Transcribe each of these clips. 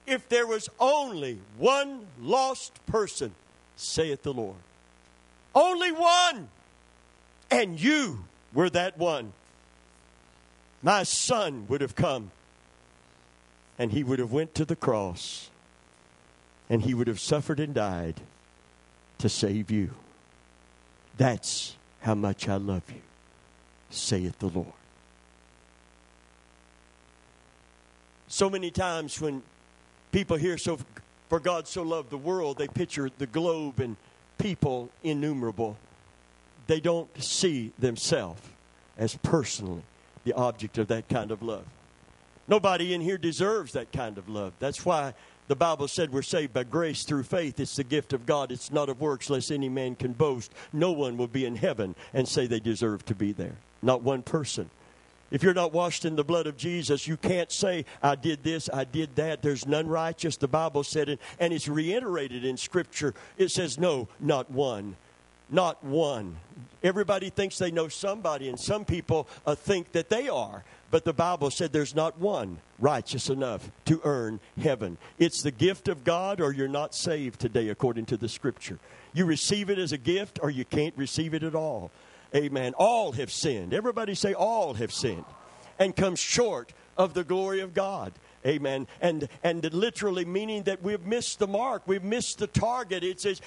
if there was only one lost person, saith the Lord. Only one. And you were that one. My son would have come. And he would have went to the cross. And he would have suffered and died to save you. That's how much I love you, saith the Lord. So many times when people hear for God so loved the world, they picture the globe and people innumerable. They don't see themselves as personally the object of that kind of love. Nobody in here deserves that kind of love. That's why the Bible said we're saved by grace through faith. It's the gift of God. It's not of works, lest any man can boast. No one will be in heaven and say they deserve to be there. Not one person. If you're not washed in the blood of Jesus, you can't say, I did this, I did that. There's none righteous. The Bible said it, and it's reiterated in Scripture. It says, no, not one. Not one. Everybody thinks they know somebody, and some people think that they are. But the Bible said there's not one righteous enough to earn heaven. It's the gift of God, or you're not saved today, according to the Scripture. You receive it as a gift, or you can't receive it at all. Amen. All have sinned. Everybody say all have sinned and come short of the glory of God. Amen. And literally meaning that we've missed the mark. We've missed the target.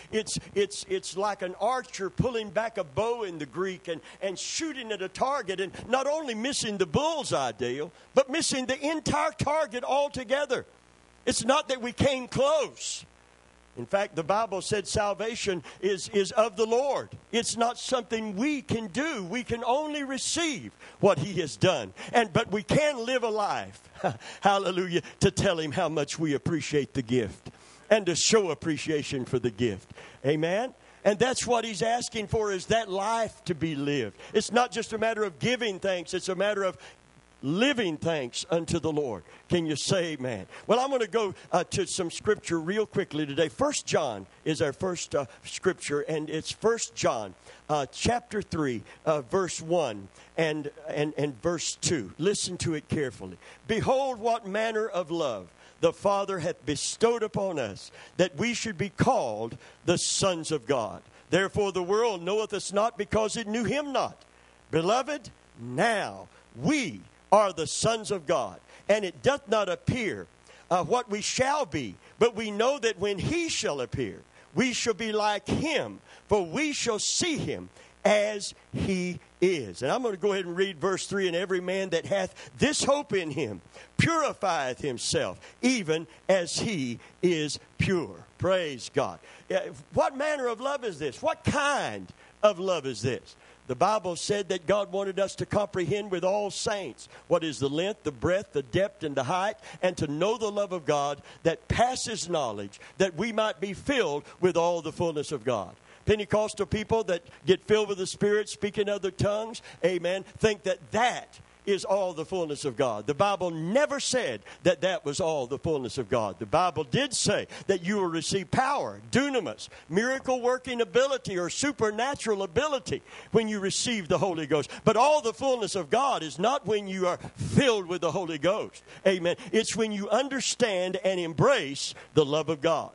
It's like an archer pulling back a bow in the Greek and shooting at a target, and not only missing the bullseye, Dale, but missing the entire target altogether. It's not that we came close. In fact, the Bible said salvation is of the Lord. It's not something we can do. We can only receive what He has done. But we can live a life, hallelujah, to tell Him how much we appreciate the gift and to show appreciation for the gift. Amen? And that's what He's asking for, is that life to be lived. It's not just a matter of giving thanks. It's a matter of living thanks unto the Lord. Can you say amen? Well, I'm going to go to some scripture real quickly today. 1 John is our first scripture, and it's 1 John chapter 3, verse 1 and verse 2. Listen to it carefully. Behold, what manner of love the Father hath bestowed upon us, that we should be called the sons of God. Therefore the world knoweth us not, because it knew Him not. Beloved, now we are the sons of God, and it doth not appear what we shall be, but we know that when He shall appear, we shall be like Him, for we shall see Him as He is. And I'm going to go ahead and read verse 3. And every man that hath this hope in Him purifieth himself, even as He is pure. Praise God. What manner of love is this? What kind of love is this? The Bible said that God wanted us to comprehend with all saints what is the length, the breadth, the depth, and the height, and to know the love of God that passes knowledge, that we might be filled with all the fullness of God. Pentecostal people that get filled with the Spirit, speak in other tongues, amen, think that is all the fullness of God. The Bible never said that was all the fullness of God. The Bible did say that you will receive power, dunamis, miracle working ability or supernatural ability when you receive the Holy Ghost. But all the fullness of God is not when you are filled with the Holy Ghost. Amen. It's when you understand and embrace the love of God.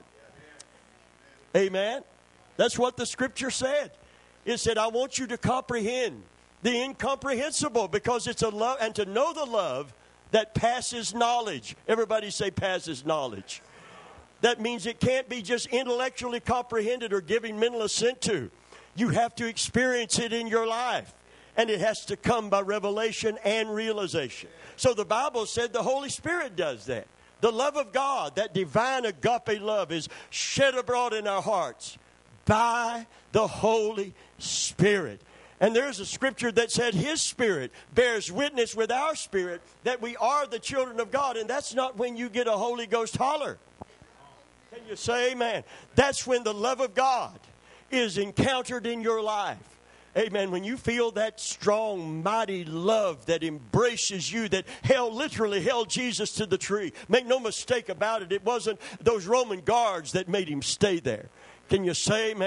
Amen. That's what the Scripture said. It said, I want you to comprehend the incomprehensible, because it's a love, and to know the love that passes knowledge. Everybody say passes knowledge. That means it can't be just intellectually comprehended or giving mental assent to. You have to experience it in your life. And it has to come by revelation and realization. So the Bible said the Holy Spirit does that. The love of God, that divine agape love, is shed abroad in our hearts by the Holy Spirit. And there's a scripture that said His Spirit bears witness with our spirit that we are the children of God. And that's not when you get a Holy Ghost holler. Can you say amen? That's when the love of God is encountered in your life. Amen. When you feel that strong, mighty love that embraces you, that literally held Jesus to the tree. Make no mistake about it. It wasn't those Roman guards that made Him stay there. Can you say amen?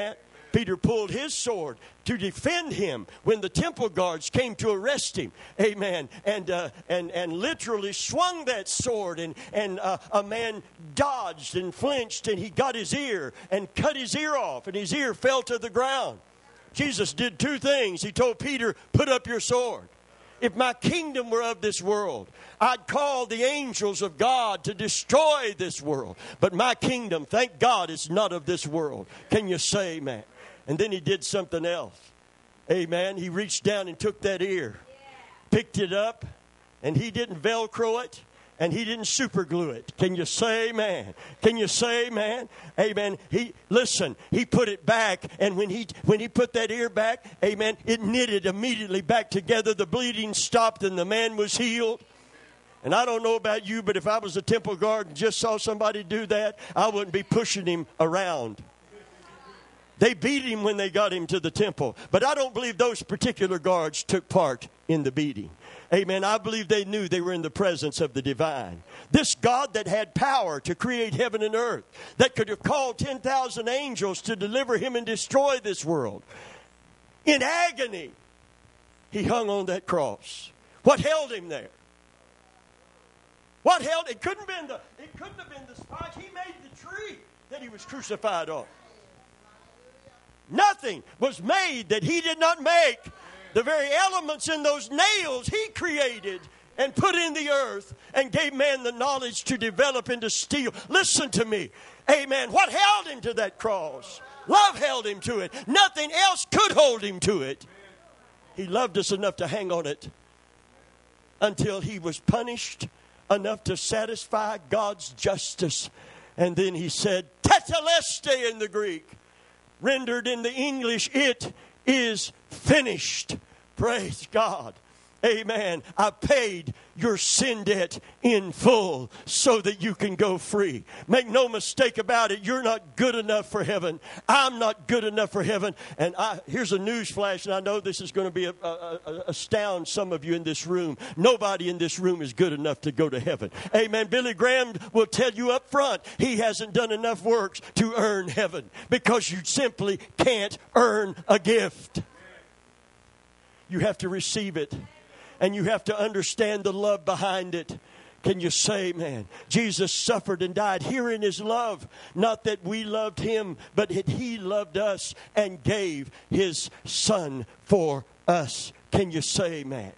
Peter pulled his sword to defend him when the temple guards came to arrest him. Amen. And literally swung that sword, and a man dodged and flinched, and he got his ear and cut his ear off, and his ear fell to the ground. Jesus did two things. He told Peter, put up your sword. If my kingdom were of this world, I'd call the angels of God to destroy this world. But my kingdom, thank God, is not of this world. Can you say amen? And then he did something else. Amen. He reached down and took that ear, picked it up, and he didn't Velcro it, and he didn't super glue it. Can you say amen? Can you say amen? Amen. He put it back, and when he put that ear back, amen, it knitted immediately back together. The bleeding stopped, and the man was healed. And I don't know about you, but if I was a temple guard and just saw somebody do that, I wouldn't be pushing him around. They beat him when they got him to the temple. But I don't believe those particular guards took part in the beating. Amen. I believe they knew they were in the presence of the divine. This God that had power to create heaven and earth, that could have called 10,000 angels to deliver him and destroy this world. In agony, he hung on that cross. What held him there? What held? It couldn't have been the spike. He made the tree that he was crucified on. Nothing was made that he did not make. The very elements in those nails he created and put in the earth and gave man the knowledge to develop into steel. Listen to me. Amen. What held him to that cross? Love held him to it. Nothing else could hold him to it. He loved us enough to hang on it until he was punished enough to satisfy God's justice. And then he said, tetelestai in the Greek. Rendered in the English, it is finished. Praise God. Amen. I paid your sin debt in full so that you can go free. Make no mistake about it. You're not good enough for heaven. I'm not good enough for heaven. And here's a news flash, and I know this is going to be astound some of you in this room. Nobody in this room is good enough to go to heaven. Amen. Billy Graham will tell you up front, he hasn't done enough works to earn heaven, because you simply can't earn a gift. You have to receive it. And you have to understand the love behind it. Can you say, man, Jesus suffered and died. Herein is love. Not that we loved him, but that he loved us and gave his son for us. Can you say, man?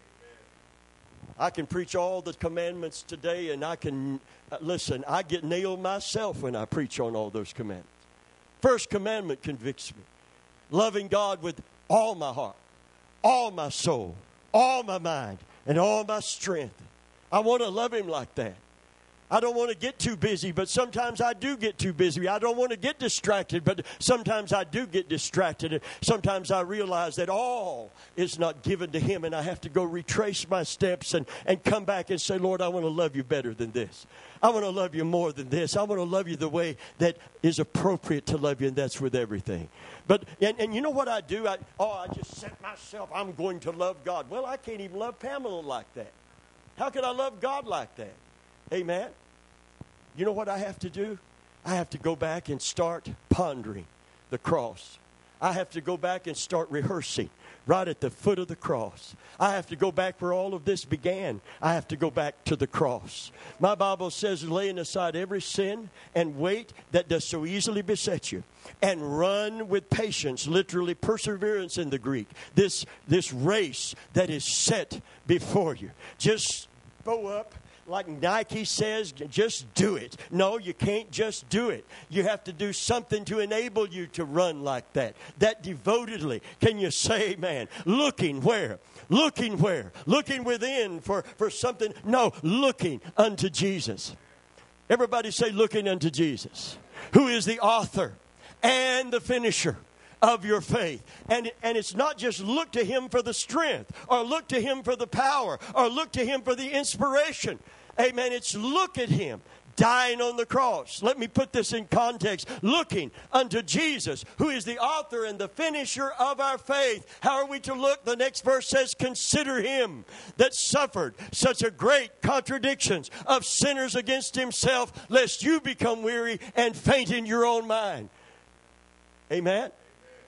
I can preach all the commandments today, and I can, listen, I get nailed myself when I preach on all those commandments. First commandment convicts me. Loving God with all my heart, all my soul, all my mind, and all my strength. I want to love him like that. I don't want to get too busy, but sometimes I do get too busy. I don't want to get distracted, but sometimes I do get distracted. Sometimes I realize that all is not given to him, and I have to go retrace my steps and come back and say, Lord, I want to love you better than this. I want to love you more than this. I want to love you the way that is appropriate to love you, and that's with everything. But and you know what I do? I just set myself, I'm going to love God. Well, I can't even love Pamela like that. How can I love God like that? Amen. You know what I have to do? I have to go back and start pondering the cross. I have to go back and start rehearsing right at the foot of the cross. I have to go back where all of this began. I have to go back to the cross. My Bible says, laying aside every sin and weight that does so easily beset you, and run with patience, literally perseverance in the Greek, this race that is set before you. Just bow up. Like Nike says, just do it. No, you can't just do it. You have to do something to enable you to run like that. That devotedly. Can you say amen? Looking where? Looking where? Looking within for something. No, looking unto Jesus. Everybody say looking unto Jesus, who is the author and the finisher of your faith. And it's not just look to him for the strength, or look to him for the power, or look to him for the inspiration. Amen. It's look at him dying on the cross. Let me put this in context. Looking unto Jesus, who is the author and the finisher of our faith. How are we to look? The next verse says, consider him that suffered such a great contradictions of sinners against himself, lest you become weary and faint in your own mind. Amen.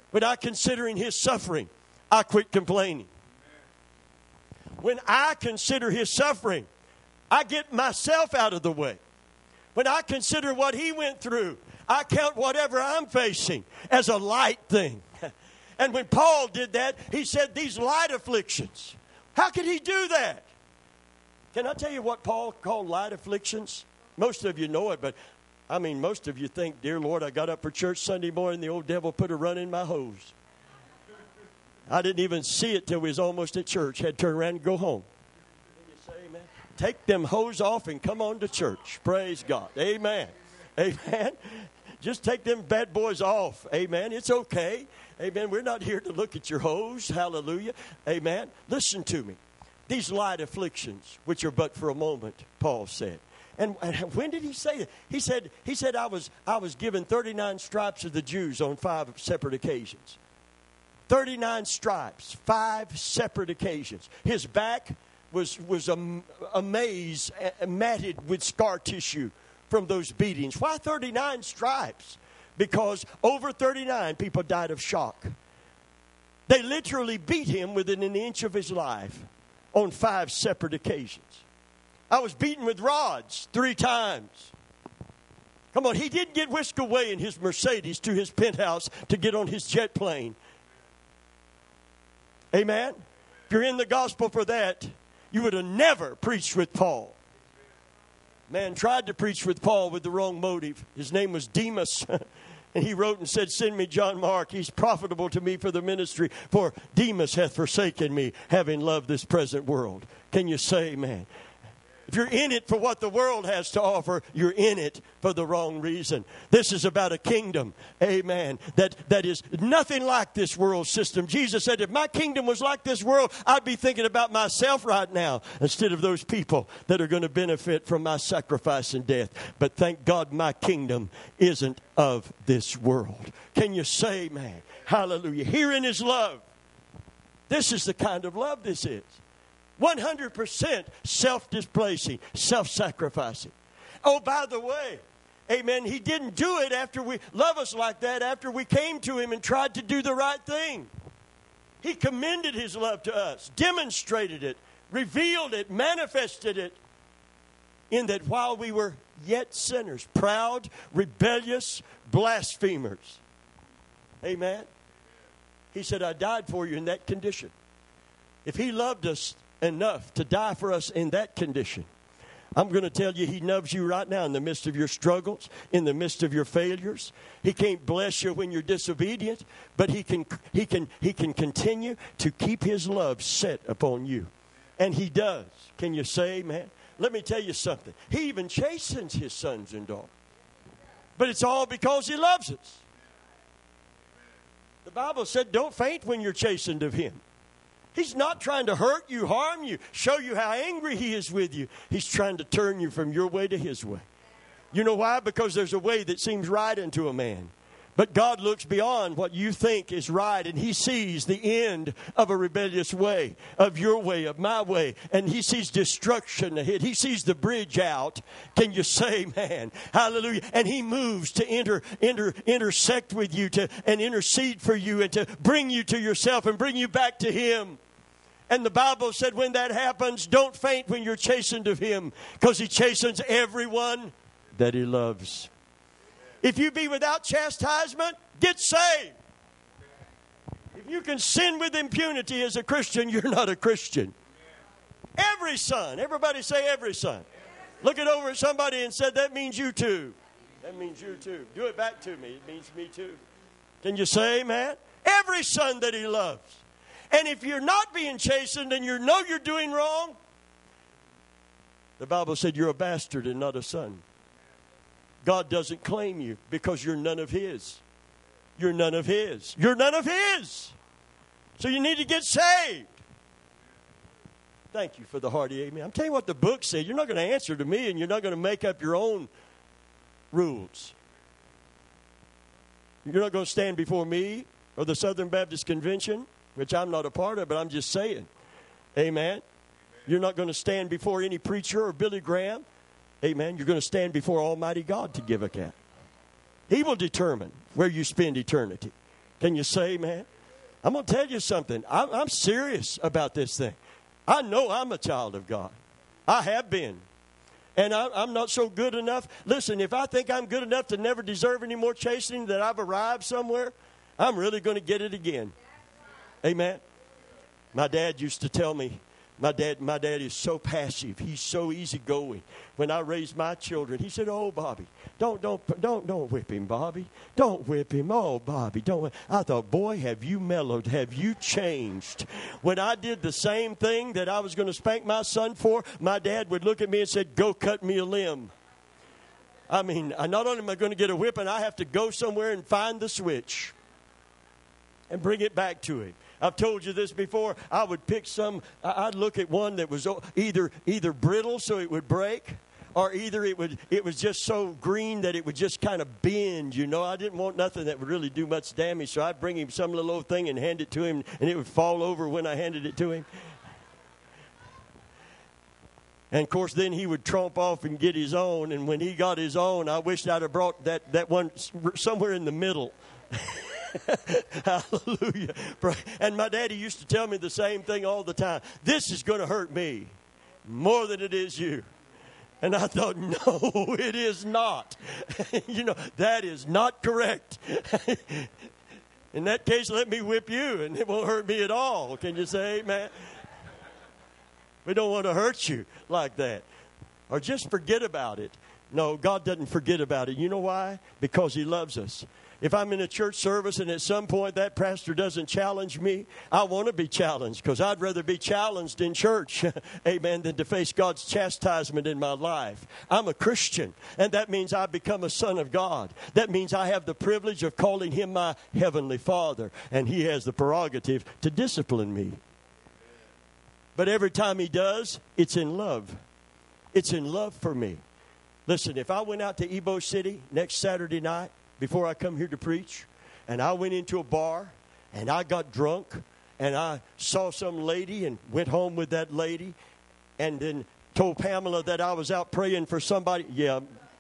When I considering his suffering, I quit complaining. When I consider his suffering, I get myself out of the way. When I consider what he went through, I count whatever I'm facing as a light thing. And when Paul did that, he said these light afflictions. How could he do that? Can I tell you what Paul called light afflictions? Most of you know it, but most of you think, dear Lord, I got up for church Sunday morning, the old devil put a run in my hose. I didn't even see it till we was almost at church. Had to turn around and go home. You say amen? Take them hose off and come on to church. Praise God. Amen. Amen. Just take them bad boys off. Amen. It's okay. Amen. We're not here to look at your hose. Hallelujah. Amen. Listen to me. These light afflictions, which are but for a moment, Paul said. And when did he say that? He said I was given 39 stripes of the Jews on 5 separate occasions. 39 stripes, 5 separate occasions. His back was a maze matted with scar tissue from those beatings. Why 39 stripes? Because over 39 people died of shock. They literally beat him within an inch of his life on 5 separate occasions. I was beaten with rods 3 times. Come on, he didn't get whisked away in his Mercedes to his penthouse to get on his jet plane. Amen? If you're in the gospel for that, you would have never preached with Paul. Man tried to preach with Paul with the wrong motive. His name was Demas. And he wrote and said, send me John Mark. He's profitable to me for the ministry. For Demas hath forsaken me, having loved this present world. Can you say amen? If you're in it for what the world has to offer, you're in it for the wrong reason. This is about a kingdom, amen, that is nothing like this world system. Jesus said, if my kingdom was like this world, I'd be thinking about myself right now instead of those people that are going to benefit from my sacrifice and death. But thank God my kingdom isn't of this world. Can you say amen? Hallelujah. Herein is love. This is the kind of love this is. 100% self-displacing, self-sacrificing. Oh, by the way, amen, he didn't do it after we love us like that, after we came to him and tried to do the right thing. He commended his love to us, demonstrated it, revealed it, manifested it, in that while we were yet sinners, proud, rebellious, blasphemers. Amen. He said, I died for you in that condition. If he loved us enough to die for us in that condition, I'm going to tell you he loves you right now in the midst of your struggles, in the midst of your failures. He can't bless you when you're disobedient, but he can continue to keep his love set upon you. And he does. Can you say amen? Let me tell you something. He even chastens his sons and daughters. But it's all because he loves us. The Bible said don't faint when you're chastened of him. He's not trying to hurt you, harm you, show you how angry he is with you. He's trying to turn you from your way to his way. You know why? Because there's a way that seems right unto a man. But God looks beyond what you think is right, and he sees the end of a rebellious way, of your way, of my way, and he sees destruction ahead. He sees the bridge out. Can you say, man? Hallelujah. And he moves to intersect with you, and intercede for you, and to bring you to yourself and bring you back to him. And the Bible said when that happens, don't faint when you're chastened of him, because he chastens everyone that he loves. If you be without chastisement, get saved. If you can sin with impunity as a Christian, you're not a Christian. Every son. Everybody say every son. Look it over at somebody and say, that means you too. That means you too. Do it back to me. It means me too. Can you say amen? Every son that he loves. And if you're not being chastened and you know you're doing wrong, the Bible said you're a bastard and not a son. God doesn't claim you because you're none of his. You're none of his. You're none of his. So you need to get saved. Thank you for the hearty amen. I'm telling you what the book said. You're not going to answer to me, and you're not going to make up your own rules. You're not going to stand before me or the Southern Baptist Convention, which I'm not a part of, but I'm just saying. Amen. You're not going to stand before any preacher or Billy Graham. Amen. You're going to stand before Almighty God to give account. He will determine where you spend eternity. Can you say, man? I'm going to tell you something. I'm serious about this thing. I know I'm a child of God. I have been. And I'm not so good enough. Listen, if I think I'm good enough to never deserve any more chastening, that I've arrived somewhere, I'm really going to get it again. Amen. My dad used to tell me, my dad is so passive. He's so easygoing. When I raised my children, he said, "Oh, Bobby, don't whip him, Bobby. Don't whip him. Oh, Bobby, don't." I thought, boy, have you mellowed? Have you changed? When I did the same thing that I was going to spank my son for, my dad would look at me and said, "Go cut me a limb." I mean, not only am I going to get a whipping, I have to go somewhere and find the switch and bring it back to him. I've told you this before. I would pick I'd look at one that was either brittle so it would break, or either it was just so green that it would just kind of bend, you know. I didn't want nothing that would really do much damage, so I'd bring him some little old thing and hand it to him, and it would fall over when I handed it to him. And, of course, then he would tromp off and get his own, and when he got his own, I wished I'd have brought that one somewhere in the middle. Hallelujah. And my daddy used to tell me the same thing all the time. This is going to hurt me more than it is you. And I thought, no, it is not. You know, that is not correct. In that case, let me whip you, and it won't hurt me at all. Can you say amen? We don't want to hurt you like that. Or just forget about it. No, God doesn't forget about it. You know why? Because He loves us. If I'm in a church service and at some point that pastor doesn't challenge me, I want to be challenged, because I'd rather be challenged in church, amen, than to face God's chastisement in my life. I'm a Christian, and that means I become a son of God. That means I have the privilege of calling Him my heavenly Father, and He has the prerogative to discipline me. But every time He does, it's in love. It's in love for me. Listen, if I went out to Ebo City next Saturday night, before I come here to preach, and I went into a bar, and I got drunk, and I saw some lady and went home with that lady, and then told Pamela that I was out praying for somebody. Yeah.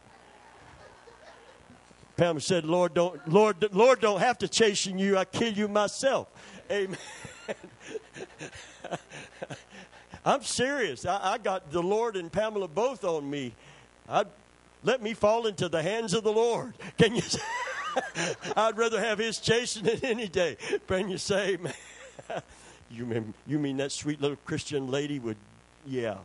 Pamela said, Lord don't have to chasten you. I kill you myself. Amen. I'm serious. I got the Lord and Pamela both on me. Let me fall into the hands of the Lord. Can you say? I'd rather have His chastening any day. Can you say, man? You mean that sweet little Christian lady would, yeah.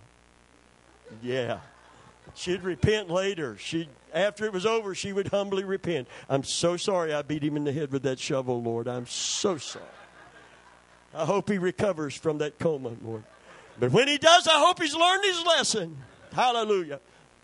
She'd repent later. After it was over, she would humbly repent. I'm so sorry I beat him in the head with that shovel, Lord. I'm so sorry. I hope he recovers from that coma, Lord. But when he does, I hope he's learned his lesson. Hallelujah.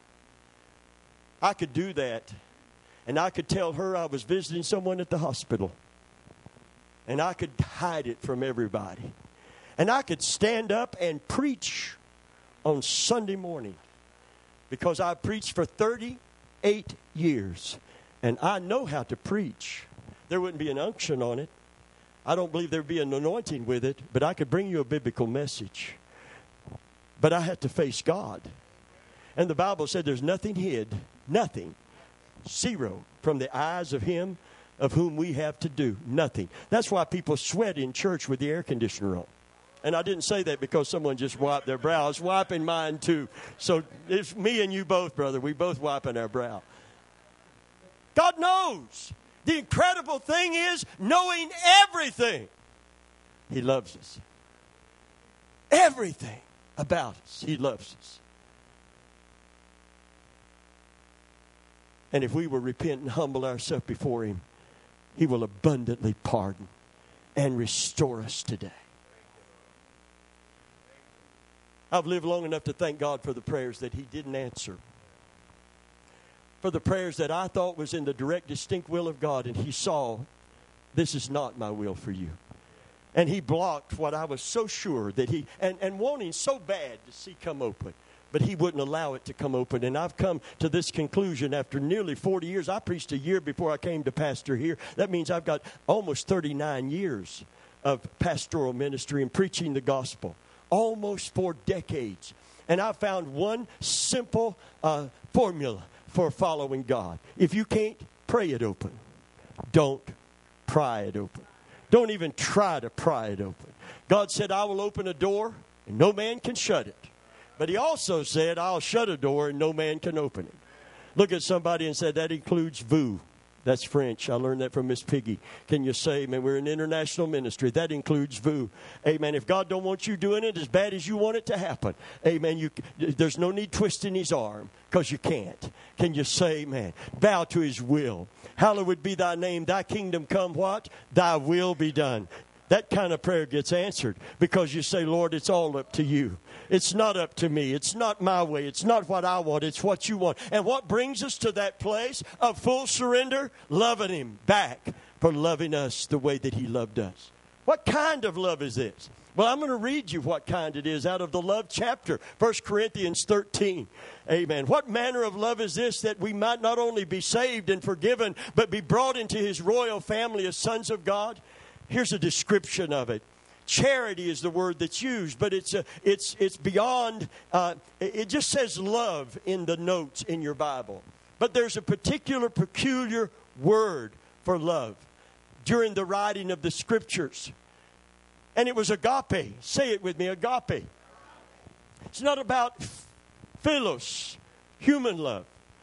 I could do that, and I could tell her I was visiting someone at the hospital, and I could hide it from everybody, and I could stand up and preach on Sunday morning, because I preached for 38 years, and I know how to preach. There wouldn't be an unction on it. I don't believe there would be an anointing with it, but I could bring you a biblical message. But I had to face God. And the Bible said there's nothing hid, nothing, zero, from the eyes of Him of whom we have to do. Nothing. That's why people sweat in church with the air conditioner on. And I didn't say that because someone just wiped their brow. I was wiping mine too. So it's me and you both, brother. We both wiping our brow. God knows. The incredible thing is knowing everything. He loves us. Everything about us. He loves us. And if we will repent and humble ourselves before Him, He will abundantly pardon and restore us today. I've lived long enough to thank God for the prayers that He didn't answer. For the prayers that I thought was in the direct, distinct will of God, and He saw, this is not my will for you. And He blocked what I was so sure that He, and wanting so bad to see come open. But He wouldn't allow it to come open. And I've come to this conclusion after nearly 40 years. I preached a year before I came to pastor here. That means I've got almost 39 years of pastoral ministry and preaching the gospel. Almost 4 decades. And I found one simple formula for following God. If you can't pray it open, don't pry it open. Don't even try to pry it open. God said, I will open a door and no man can shut it. But he also said, I'll shut a door and no man can open it. Look at somebody and say, that includes vous. That's French. I learned that from Miss Piggy. Can you say, amen? We're an international ministry. That includes vous. Amen. If God don't want you doing it as bad as you want it to happen, amen, there's no need twisting his arm because you can't. Can you say, amen? Bow to his will. Hallowed be thy name. Thy kingdom come what? Thy will be done. That kind of prayer gets answered because you say, Lord, it's all up to you. It's not up to me. It's not my way. It's not what I want. It's what you want. And what brings us to that place of full surrender? Loving him back for loving us the way that he loved us. What kind of love is this? Well, I'm going to read you what kind it is out of the love chapter, 1 Corinthians 13. Amen. What manner of love is this, that we might not only be saved and forgiven, but be brought into his royal family as sons of God? Here's a description of it. Charity is the word that's used, but it's beyond. It just says love in the notes in your Bible. But there's a peculiar word for love during the writing of the Scriptures. And it was agape. Say it with me, agape. It's not about philos, human love.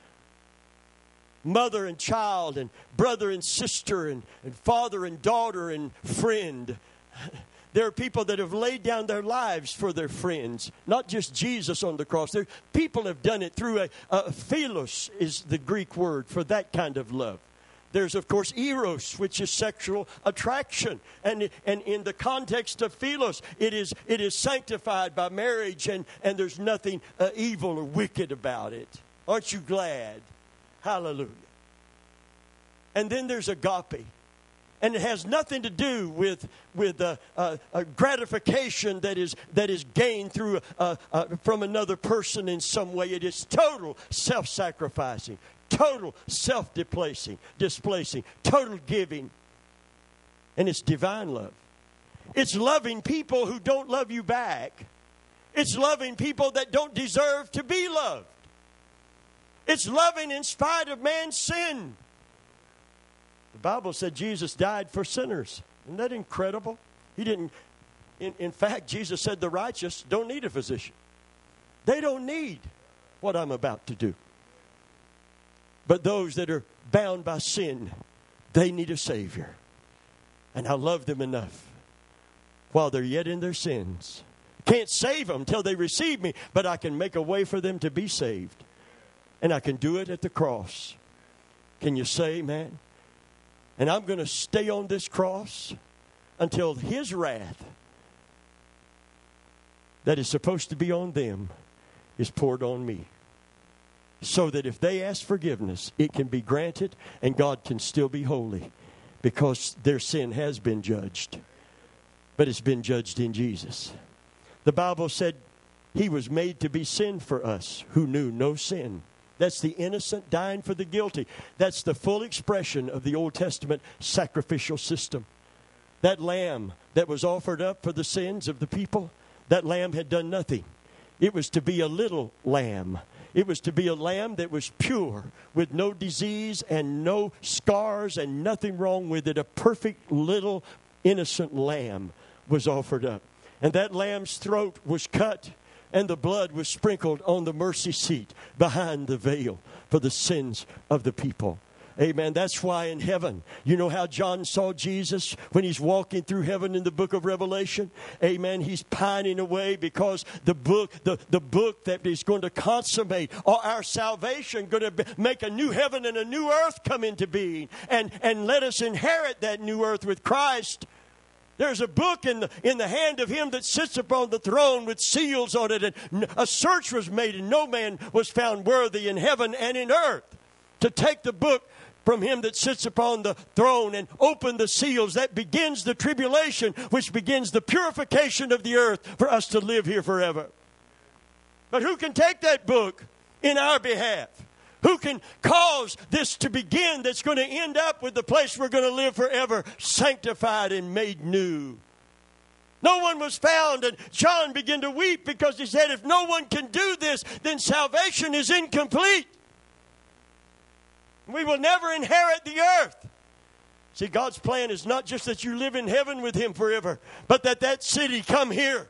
Mother and child and brother and sister and father and daughter and friend. There are people that have laid down their lives for their friends. Not just Jesus on the cross. People have done it through a philos is the Greek word for that kind of love. There's, of course, eros, which is sexual attraction. And in the context of philos, it is sanctified by marriage, and there's nothing evil or wicked about it. Aren't you glad? Hallelujah. And then there's agape. And it has nothing to do with a gratification that is gained through from another person in some way. It is total self-sacrificing, total self-displacing, total giving. And it's divine love. It's loving people who don't love you back. It's loving people that don't deserve to be loved. It's loving in spite of man's sin. The Bible said Jesus died for sinners. Isn't that incredible? He didn't. In fact, Jesus said the righteous don't need a physician. They don't need what I'm about to do. But those that are bound by sin, they need a Savior. And I love them enough while they're yet in their sins. Can't save them till they receive me, but I can make a way for them to be saved. And I can do it at the cross. Can you say amen? And I'm going to stay on this cross until his wrath that is supposed to be on them is poured on me. So that if they ask forgiveness, it can be granted and God can still be holy because their sin has been judged. But it's been judged in Jesus. The Bible said he was made to be sin for us who knew no sin. That's the innocent dying for the guilty. That's the full expression of the Old Testament sacrificial system. That lamb that was offered up for the sins of the people, that lamb had done nothing. It was to be a little lamb. It was to be a lamb that was pure, with no disease and no scars and nothing wrong with it. A perfect little innocent lamb was offered up. And that lamb's throat was cut, and the blood was sprinkled on the mercy seat behind the veil for the sins of the people. Amen. That's why in heaven, you know how John saw Jesus when he's walking through heaven in the book of Revelation? Amen. He's pining away because the book that is going to consummate our salvation, going to make a new heaven and a new earth come into being and let us inherit that new earth with Christ. There's a book in the hand of him that sits upon the throne with seals on it. And a search was made and no man was found worthy in heaven and in earth to take the book from him that sits upon the throne and open the seals. That begins the tribulation, which begins the purification of the earth for us to live here forever. But who can take that book in our behalf? Who can cause this to begin that's going to end up with the place we're going to live forever, sanctified and made new? No one was found, and John began to weep because he said, if no one can do this, then salvation is incomplete. We will never inherit the earth. See, God's plan is not just that you live in heaven with Him forever, but that city come here.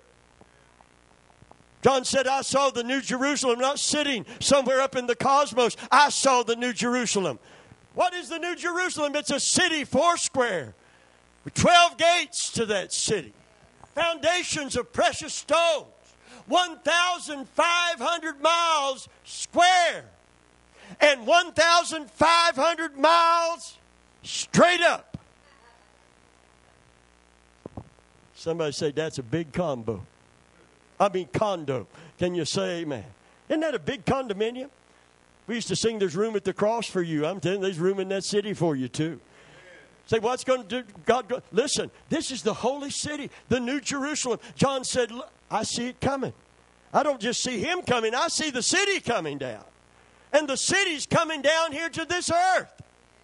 John said, I saw the New Jerusalem not sitting somewhere up in the cosmos. I saw the New Jerusalem. What is the New Jerusalem? It's a city foursquare with 12 gates to that city. Foundations of precious stones. 1,500 miles square. And 1,500 miles straight up. Somebody say that's a big condo. Can you say amen? Isn't that a big condominium? We used to sing, there's room at the cross for you. I'm telling you, there's room in that city for you too. Say, what's going to do? Listen, this is the holy city, the New Jerusalem. John said, look, I see it coming. I don't just see Him coming. I see the city coming down. And the city's coming down here to this earth.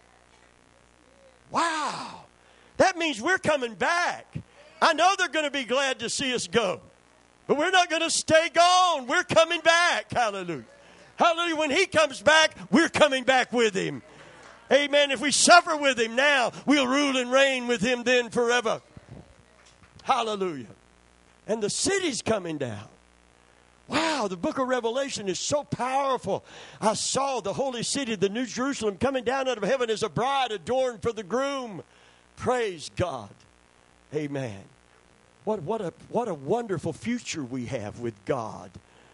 Wow. That means we're coming back. I know they're going to be glad to see us go. But we're not going to stay gone. We're coming back. Hallelujah. Hallelujah. When He comes back, we're coming back with Him. Amen. If we suffer with Him now, we'll rule and reign with Him then forever. Hallelujah. And the city's coming down. Wow, the book of Revelation is so powerful. I saw the holy city, the New Jerusalem, coming down out of heaven as a bride adorned for the groom. Praise God. Amen. What a wonderful future we have with God.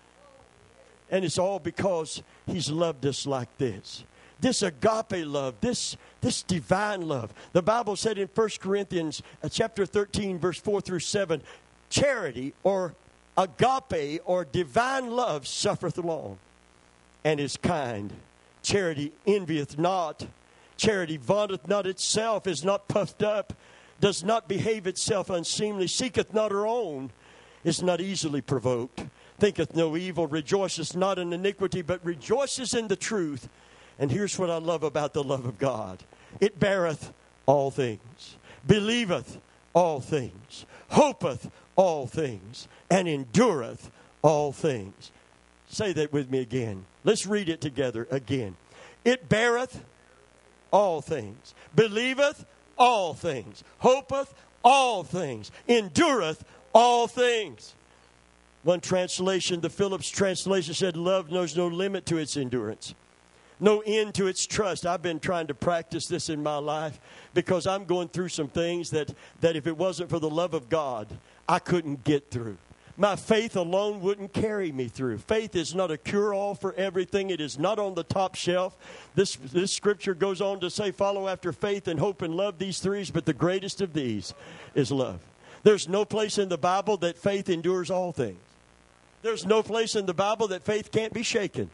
And it's all because He's loved us like this. This agape love, this divine love. The Bible said in 1 Corinthians chapter 13, verse 4 through 7, charity or agape or divine love suffereth long and is kind. Charity envieth not. Charity vaunteth not itself, is not puffed up, does not behave itself unseemly, seeketh not her own, is not easily provoked, thinketh no evil, rejoiceth not in iniquity, but rejoices in the truth. And here's what I love about the love of God. It beareth all things, believeth all things, hopeth all things, and endureth all things. Say that with me again. Let's read it together again. It beareth all things, believeth all things, hopeth all things, endureth all things. One translation, the Phillips translation, said, love knows no limit to its endurance, no end to its trust. I've been trying to practice this in my life because I'm going through some things that if it wasn't for the love of God, I couldn't get through. My faith alone wouldn't carry me through. Faith is not a cure-all for everything. It is not on the top shelf. This scripture goes on to say, follow after faith and hope and love, these three, but the greatest of these is love. There's no place in the Bible that faith endures all things. There's no place in the Bible that faith can't be shaken.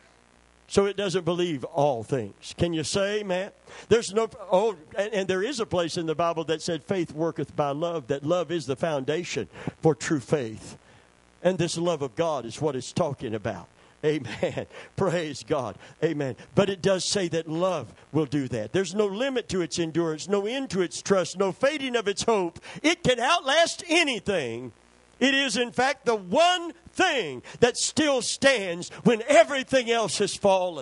So it doesn't believe all things. Can you say, man? There's no, and there is a place in the Bible that said faith worketh by love, that love is the foundation for true faith. And this love of God is what it's talking about. Amen. Praise God. Amen. But it does say that love will do that. There's no limit to its endurance, no end to its trust, no fading of its hope. It can outlast anything. It is, in fact, the one thing that still stands when everything else has fallen.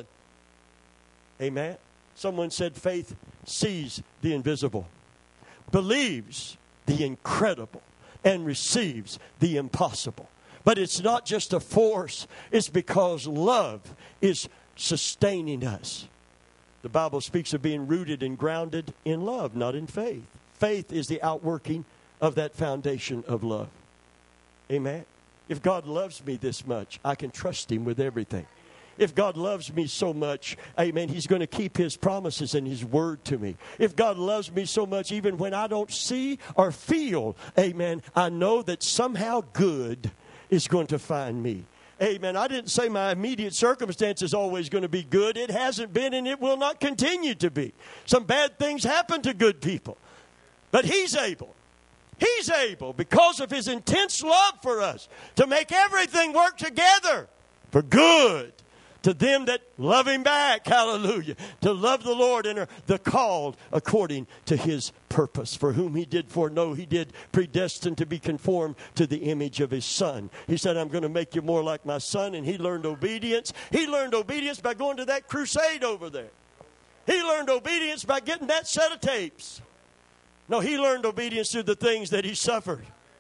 Amen. Someone said faith sees the invisible, believes the incredible, and receives the impossible. But it's not just a force. It's because love is sustaining us. The Bible speaks of being rooted and grounded in love, not in faith. Faith is the outworking of that foundation of love. Amen. If God loves me this much, I can trust Him with everything. If God loves me so much, amen, He's going to keep His promises and His word to me. If God loves me so much, even when I don't see or feel, amen, I know that somehow good is going to find me. Amen. I didn't say my immediate circumstance is always going to be good. It hasn't been, and it will not continue to be. Some bad things happen to good people. But He's able. He's able, because of His intense love for us, to make everything work together for good to them that love Him back. Hallelujah. To love the Lord and are the called according to His purpose. For whom He did foreknow, He did predestine to be conformed to the image of His Son. He said, I'm going to make you more like my Son. And He learned obedience. He learned obedience by going to that crusade over there. He learned obedience by getting that set of tapes. No, he learned obedience through the things that he suffered.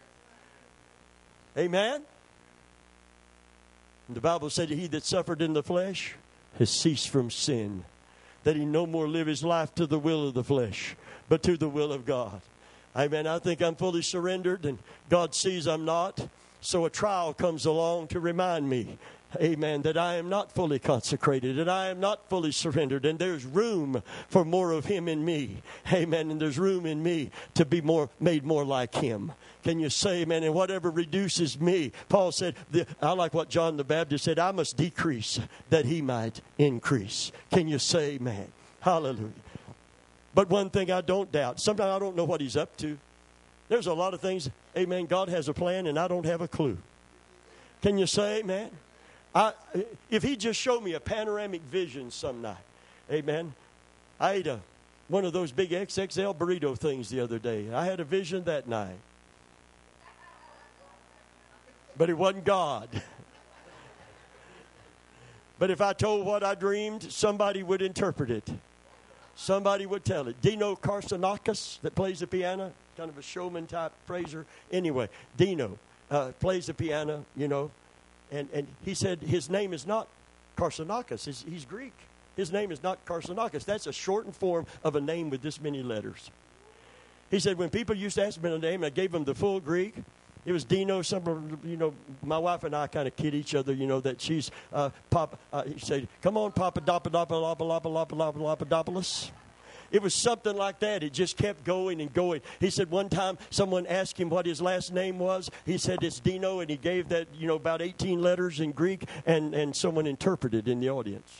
Amen? And the Bible said, he that suffered in the flesh has ceased from sin, that he no more live his life to the will of the flesh, but to the will of God. Amen. I think I'm fully surrendered, and God sees I'm not. So a trial comes along to remind me, amen, that I am not fully consecrated and I am not fully surrendered, and there's room for more of him in me. Amen. And there's room in me to be made more like him. Can you say amen? And whatever reduces me, Paul said, I like what John the Baptist said, I must decrease that he might increase. Can you say amen? Hallelujah. But one thing I don't doubt, sometimes I don't know what he's up to. There's a lot of things, amen, God has a plan and I don't have a clue. Can you say amen? If he just showed me a panoramic vision some night, amen. I ate one of those big XXL burrito things the other day. I had a vision that night. But it wasn't God. But if I told what I dreamed, somebody would interpret it. Somebody would tell it. Dino Karsanakis, that plays the piano, kind of a showman type phraser. Anyway, Dino plays the piano, you know. And he said his name is not Karsanakis. He's Greek. His name is not Karsanakis. That's a shortened form of a name with this many letters. He said when people used to ask me a name, I gave them the full Greek. It was Dino. My wife and I kind of kid each other, that she's Papa. He said, "Come on, Papadopoulos." It was something like that. It just kept going and going. He said one time someone asked him what his last name was. He said it's Dino, and he gave that, about 18 letters in Greek, and someone interpreted in the audience.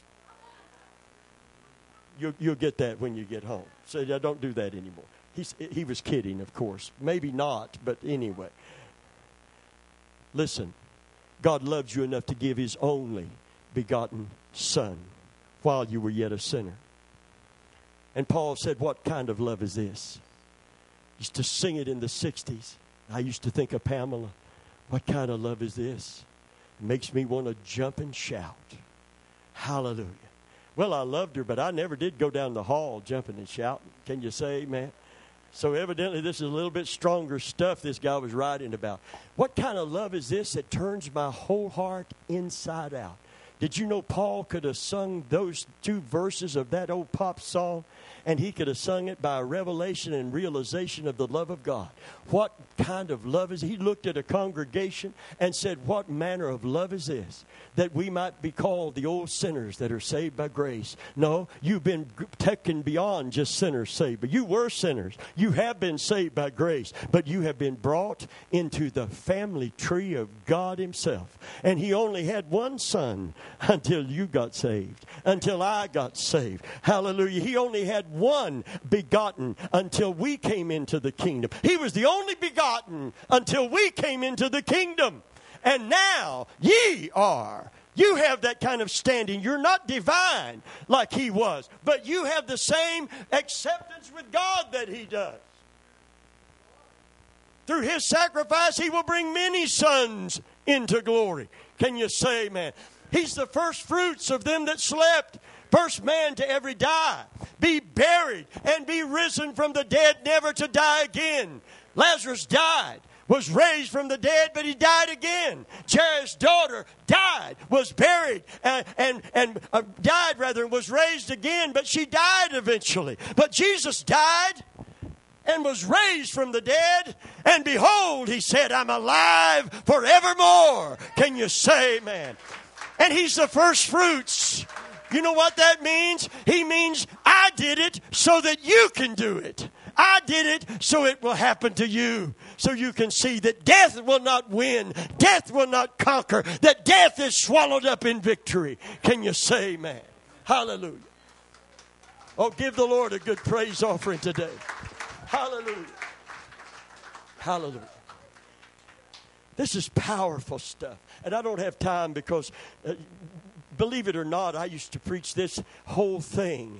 You'll get that when you get home. So don't do that anymore. He was kidding, of course. Maybe not, but anyway. Listen, God loves you enough to give his only begotten Son while you were yet a sinner. And Paul said, what kind of love is this? He used to sing it in the 60s. I used to think of Pamela. What kind of love is this? It makes me want to jump and shout. Hallelujah. Well, I loved her, but I never did go down the hall jumping and shouting. Can you say amen? So evidently this is a little bit stronger stuff this guy was writing about. What kind of love is this that turns my whole heart inside out? Did you know Paul could have sung those 2 verses of that old pop song, and he could have sung it by a revelation and realization of the love of God? What kind of love is it? He looked at a congregation and said, what manner of love is this? That we might be called the old sinners that are saved by grace. No, you've been taken beyond just sinners saved. But you were sinners. You have been saved by grace. But you have been brought into the family tree of God himself. And he only had one son until you got saved. Until I got saved. Hallelujah. He only had one begotten until we came into the kingdom. He was the only begotten until we came into the kingdom. And now ye are. You have that kind of standing. You're not divine like he was, but you have the same acceptance with God that he does. Through his sacrifice, he will bring many sons into glory. Can you say amen? He's the first fruits of them that slept. First man to ever die, be buried, and be risen from the dead, never to die again. Lazarus died, was raised from the dead, but he died again. Jairus' daughter died, was buried, and was raised again, but she died eventually. But Jesus died and was raised from the dead, and behold, he said, I'm alive forevermore. Can you say amen? And he's the first fruits. You know what that means? He means I did it so that you can do it. I did it so it will happen to you. So you can see that death will not win. Death will not conquer. That death is swallowed up in victory. Can you say amen? Hallelujah. Oh, give the Lord a good praise offering today. Hallelujah. Hallelujah. This is powerful stuff. And I don't have time because, believe it or not, I used to preach this whole thing.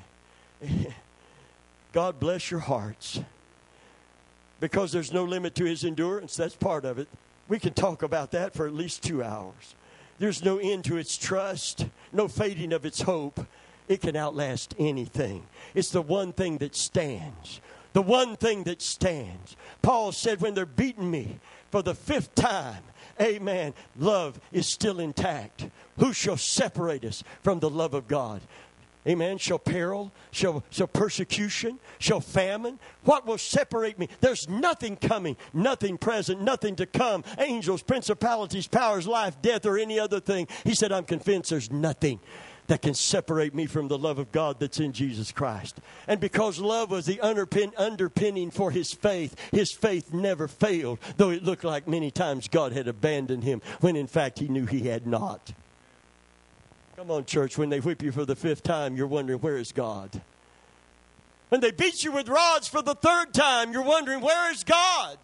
God bless your hearts. Because there's no limit to his endurance. That's part of it. We can talk about that for at least 2 hours. There's no end to its trust. No fading of its hope. it can outlast anything. It's the one thing that stands. The one thing that stands. Paul said, when they're beating me for the 5th time, amen, love is still intact. Who shall separate us from the love of God? Amen. Shall peril, shall persecution, shall famine. What will separate me? There's nothing coming, nothing present, nothing to come. Angels, principalities, powers, life, death, or any other thing. He said, I'm convinced there's nothing that can separate me from the love of God that's in Jesus Christ. And because love was the underpinning for his faith never failed, though it looked like many times God had abandoned him, when in fact he knew he had not. Come on, church, when they whip you for the 5th time, you're wondering, where is God? When they beat you with rods for the 3rd time, you're wondering, where is God?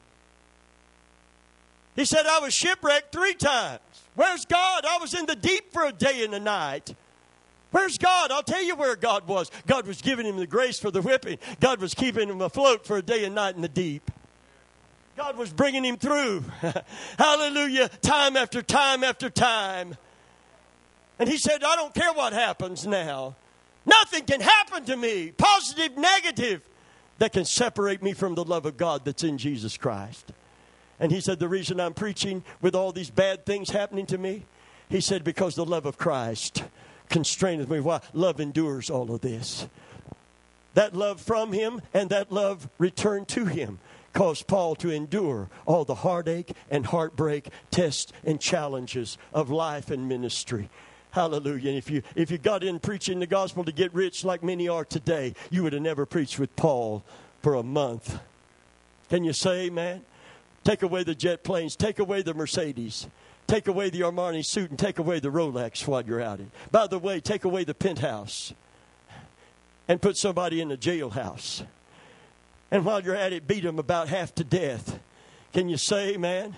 He said, I was shipwrecked 3 times. Where's God? I was in the deep for a day and a night. Where's God? I'll tell you where God was. God was giving him the grace for the whipping. God was keeping him afloat for a day and night in the deep. God was bringing him through. Hallelujah. Time after time after time. And he said, I don't care what happens now. Nothing can happen to me, positive, negative, that can separate me from the love of God that's in Jesus Christ. And he said, the reason I'm preaching with all these bad things happening to me, he said, because the love of Christ constraineth me. Why? Love endures all of this. That love from him and that love returned to him caused Paul to endure all the heartache and heartbreak, tests and challenges of life and ministry. Hallelujah. And if you got in preaching the gospel to get rich like many are today, you would have never preached with Paul for a month. Can you say amen? Take away the jet planes. Take away the Mercedes. Take away the Armani suit and take away the Rolex while you're at it. By the way, take away the penthouse and put somebody in a jailhouse. And while you're at it, beat them about half to death. Can you say amen?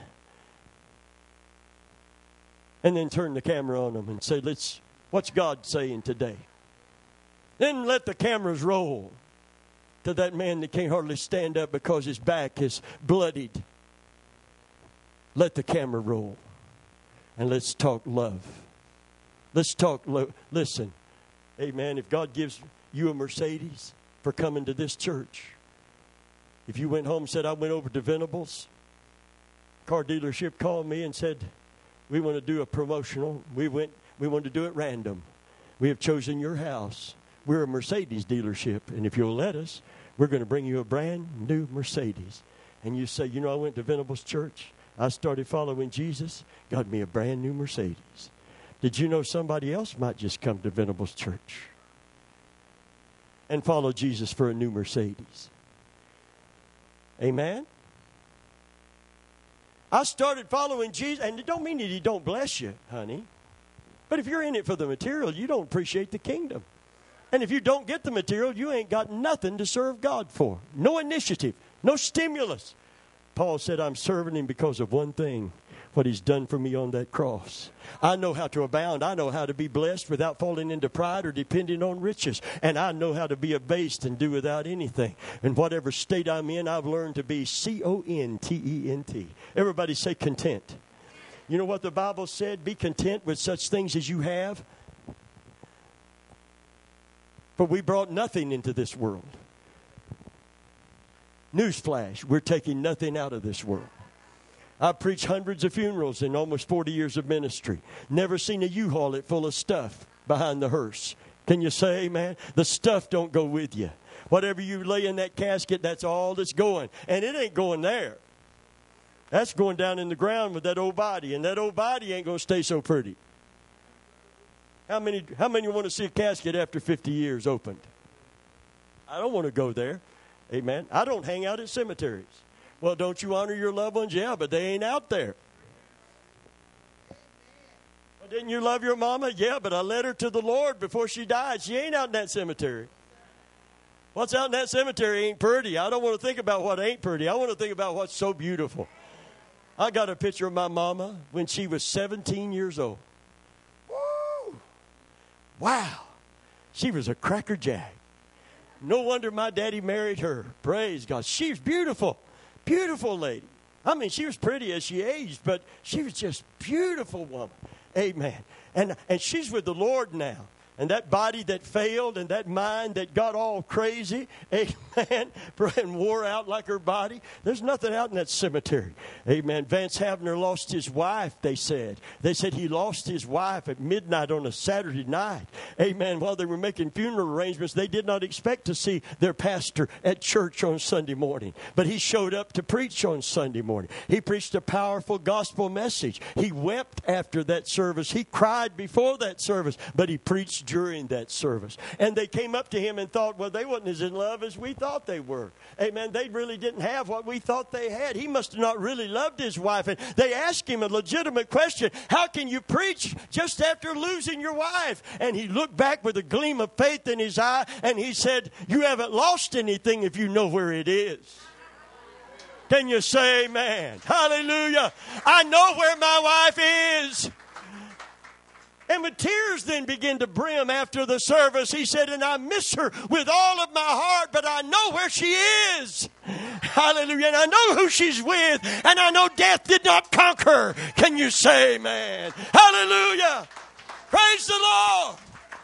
And then turn the camera on them and say, what's God saying today? Then let the cameras roll to that man that can't hardly stand up because his back is bloodied. Let the camera roll. And let's talk love. Let's talk love. Listen, amen, if God gives you a Mercedes for coming to this church, if you went home and said, I went over to Venables, car dealership called me and said, we want to do a promotional. We want to do it random. We have chosen your house. We're a Mercedes dealership. And if you'll let us, we're going to bring you a brand new Mercedes. And you say, I went to Venables Church. I started following Jesus. Got me a brand new Mercedes. Did you know somebody else might just come to Venables Church and follow Jesus for a new Mercedes? Amen? I started following Jesus, and it don't mean that he don't bless you, honey. But if you're in it for the material, you don't appreciate the kingdom. And if you don't get the material, you ain't got nothing to serve God for. No initiative, no stimulus. Paul said, I'm serving him because of one thing, what he's done for me on that cross. I know how to abound. I know how to be blessed without falling into pride or depending on riches. And I know how to be abased and do without anything. And whatever state I'm in, I've learned to be content. Everybody say content. You know what the Bible said? Be content with such things as you have. For we brought nothing into this world. Newsflash, we're taking nothing out of this world. I've preached hundreds of funerals in almost 40 years of ministry. Never seen a U-Haul it full of stuff behind the hearse. Can you say amen? The stuff don't go with you. Whatever you lay in that casket, that's all that's going. And it ain't going there. That's going down in the ground with that old body. And that old body ain't going to stay so pretty. How many want to see a casket after 50 years opened? I don't want to go there. Amen. I don't hang out at cemeteries. Well, don't you honor your loved ones? Yeah, but they ain't out there. Well, didn't you love your mama? Yeah, but I led her to the Lord before she died. She ain't out in that cemetery. What's out in that cemetery ain't pretty. I don't want to think about what ain't pretty. I want to think about what's so beautiful. I got a picture of my mama when she was 17 years old. Woo! Wow. She was a crackerjack. No wonder my daddy married her. Praise God. She was beautiful. Beautiful lady. I mean, she was pretty as she aged, but she was just beautiful woman. Amen. And she's with the Lord now. And that body that failed and that mind that got all crazy, amen, and wore out like her body, there's nothing out in that cemetery. Amen. Vance Havner lost his wife, they said. They said he lost his wife at midnight on a Saturday night. Amen. While they were making funeral arrangements, they did not expect to see their pastor at church on Sunday morning. But he showed up to preach on Sunday morning. He preached a powerful gospel message. He wept after that service. He cried before that service, but he preached during that service. And they came up to him and thought, well, they wasn't as in love as we thought they were. Amen. They really didn't have what we thought they had. He must have not really loved his wife. And they asked him a legitimate question. How can you preach just after losing your wife? And he looked back with a gleam of faith in his eye and he said, you haven't lost anything if you know where it is. Can you say amen? Hallelujah. I know where my wife is. And with tears then began to brim after the service, he said, and I miss her with all of my heart, but I know where she is. Hallelujah. And I know who she's with, and I know death did not conquer. Can you say amen? Hallelujah. Praise the Lord.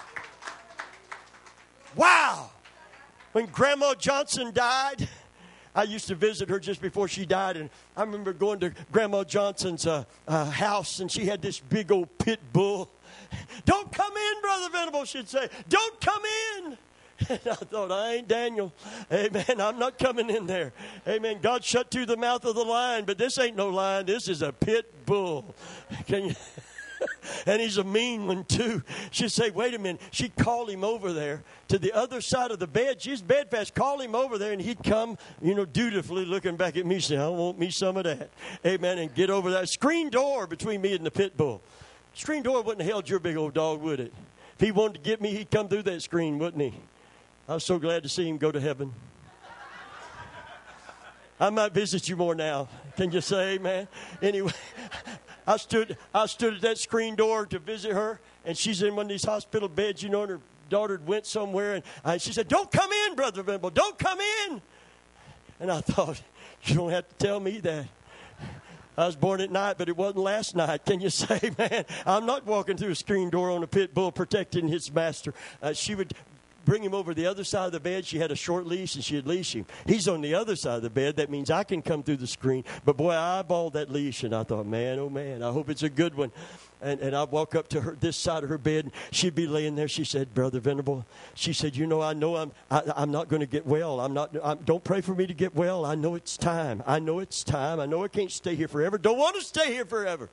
Wow. When Grandma Johnson died, I used to visit her just before she died, and I remember going to Grandma Johnson's house, and she had this big old pit bull. Don't come in, Brother Venable, she'd say. Don't come in. And I thought, I ain't Daniel. Amen. I'm not coming in there. Amen. God shut to the mouth of the lion, but this ain't no lion. This is a pit bull. Can you? And he's a mean one, too. She'd say, wait a minute. She'd call him over there to the other side of the bed. She's bedfast. Call him over there, and he'd come, dutifully looking back at me, saying, I want me some of that. Amen. And get over that screen door between me and the pit bull. Screen door wouldn't have held your big old dog, would it? If he wanted to get me, he'd come through that screen, wouldn't he? I was so glad to see him go to heaven. I might visit you more now. Can you say amen? Anyway, I stood at that screen door to visit her, and she's in one of these hospital beds, and her daughter went somewhere, and she said, don't come in, Brother Venable, don't come in. And I thought, you don't have to tell me that. I was born at night, but it wasn't last night. Can you say, man, I'm not walking through a screen door on a pit bull protecting his master. She would bring him over the other side of the bed. She had a short leash, and she'd leash him. He's on the other side of the bed. That means I can come through the screen. But, boy, I eyeballed that leash, and I thought, man, oh, man, I hope it's a good one. And I'd walk up to her, this side of her bed, and she'd be laying there. She said, Brother Venable, she said, I know I'm not going to get well. Don't pray for me to get well. I know it's time. I know it's time. I know I can't stay here forever. Don't want to stay here forever.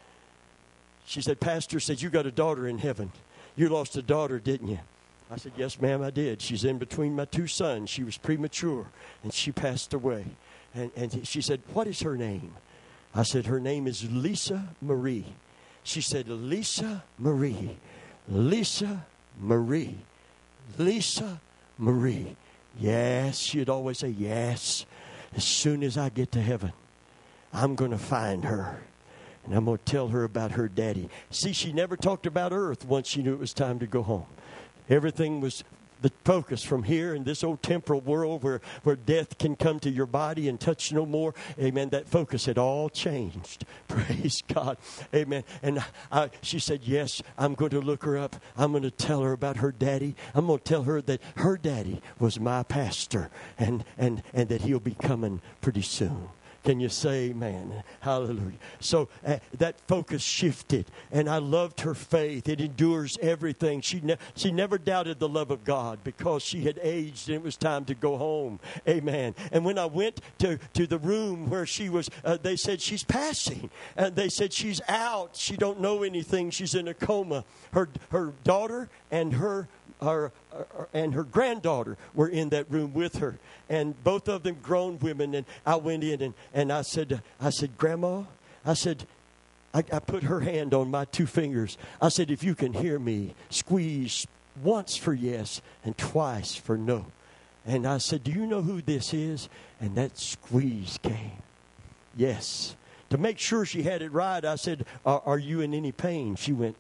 She said, Pastor said, you got a daughter in heaven. You lost a daughter, didn't you? I said, yes, ma'am, I did. She's in between my two sons. She was premature, and she passed away. And she said, what is her name? I said, her name is Lisa Marie. She said, Lisa Marie, Lisa Marie, Lisa Marie. Yes, she'd always say, yes. As soon as I get to heaven, I'm going to find her. And I'm going to tell her about her daddy. See, she never talked about earth once she knew it was time to go home. Everything was the focus from here in this old temporal world where death can come to your body and touch no more. Amen. That focus had all changed. Praise God. Amen. And she said, yes, I'm going to look her up. I'm going to tell her about her daddy. I'm going to tell her that her daddy was my pastor and that he'll be coming pretty soon. Can you say amen? Hallelujah. So that focus shifted, and I loved her faith. It endures everything. She never doubted the love of God because she had aged and it was time to go home. Amen. And when I went to the room where she was, they said she's passing. And they said she's out. She don't know anything. She's in a coma. Her daughter and her granddaughter were in that room with her, and both of them grown women. And I went in and I said, Grandma, I said, I put her hand on my two fingers. I said, if you can hear me, squeeze once for yes and twice for no. And I said, do you know who this is? And that squeeze came. Yes. To make sure she had it right, I said, are you in any pain? She went,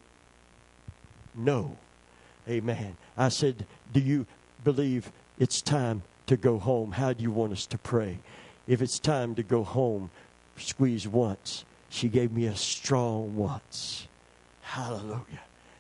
no. Amen. I said, do you believe it's time to go home? How do you want us to pray? If it's time to go home, squeeze once. She gave me a strong once. Hallelujah.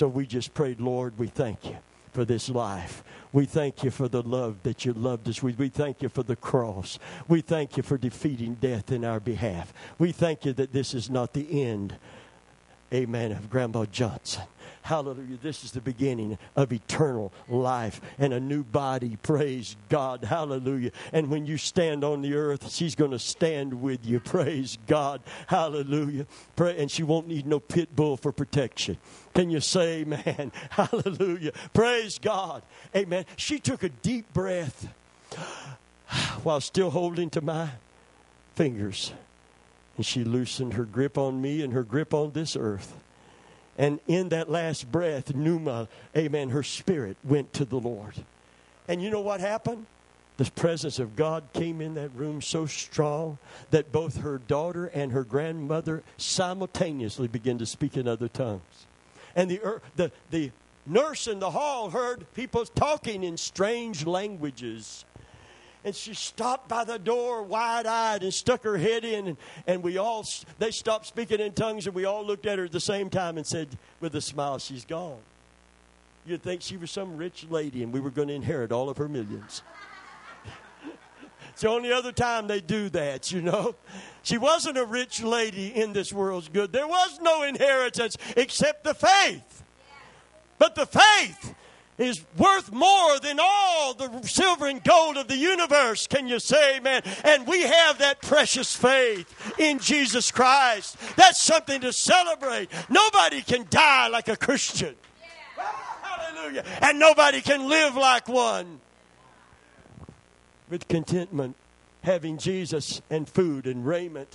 So we just prayed, Lord, we thank you for this life. We thank you for the love that you loved us with. We thank you for the cross. We thank you for defeating death in our behalf. We thank you that this is not the end, amen, of Grandma Johnson. Hallelujah. This is the beginning of eternal life and a new body. Praise God. Hallelujah. And when you stand on the earth, she's going to stand with you. Praise God. Hallelujah. And she won't need no pit bull for protection. Can you say amen? Hallelujah. Praise God. Amen. She took a deep breath while still holding to my fingers. And she loosened her grip on me and her grip on this earth. And in that last breath, Numa, amen, her spirit went to the Lord. And you know what happened? The presence of God came in that room so strong that both her daughter and her grandmother simultaneously began to speak in other tongues. And the nurse in the hall heard people talking in strange languages. And she stopped by the door wide-eyed and stuck her head in. And they stopped speaking in tongues, and we all looked at her at the same time and said with a smile, she's gone. You'd think she was some rich lady and we were going to inherit all of her millions. It's the only other time they do that, you know. She wasn't a rich lady in this world's good. There was no inheritance except the faith. But the faith is worth more than all the silver and gold of the universe. Can you say amen? And we have that precious faith in Jesus Christ. That's something to celebrate. Nobody can die like a Christian. Hallelujah. And nobody can live like one. With contentment, having Jesus and food and raiment.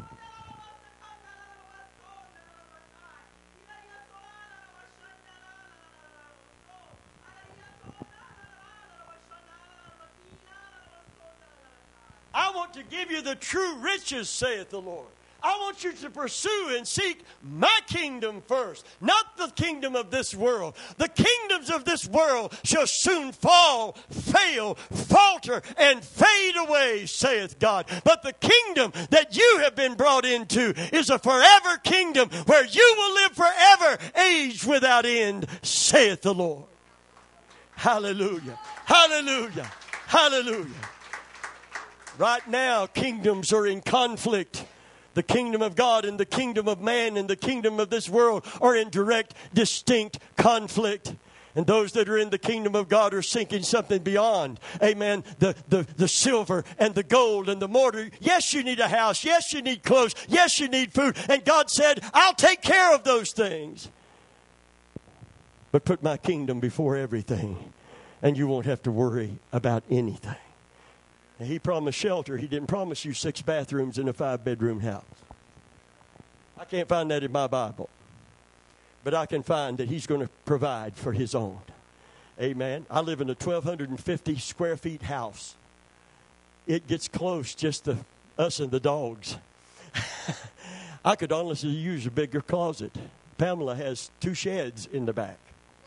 I want to give you the true riches, saith the Lord. I want you to pursue and seek my kingdom first, not the kingdom of this world. The kingdoms of this world shall soon fall, fail, falter, and fade away, saith God. But the kingdom that you have been brought into is a forever kingdom where you will live forever, age without end, saith the Lord. Hallelujah. Hallelujah. Hallelujah. Right now, kingdoms are in conflict. The kingdom of God and the kingdom of man and the kingdom of this world are in direct, distinct conflict. And those that are in the kingdom of God are seeking something beyond, amen, the silver and the gold and the mortar. Yes, you need a house. Yes, you need clothes. Yes, you need food. And God said, I'll take care of those things. But put my kingdom before everything, and you won't have to worry about anything. He promised shelter. He didn't promise you 6 bathrooms in a 5-bedroom house. I can't find that in my Bible. But I can find that he's going to provide for his own. Amen. I live in a 1,250 square feet house. It gets close just to us and the dogs. I could honestly use a bigger closet. Pamela has 2 sheds in the back.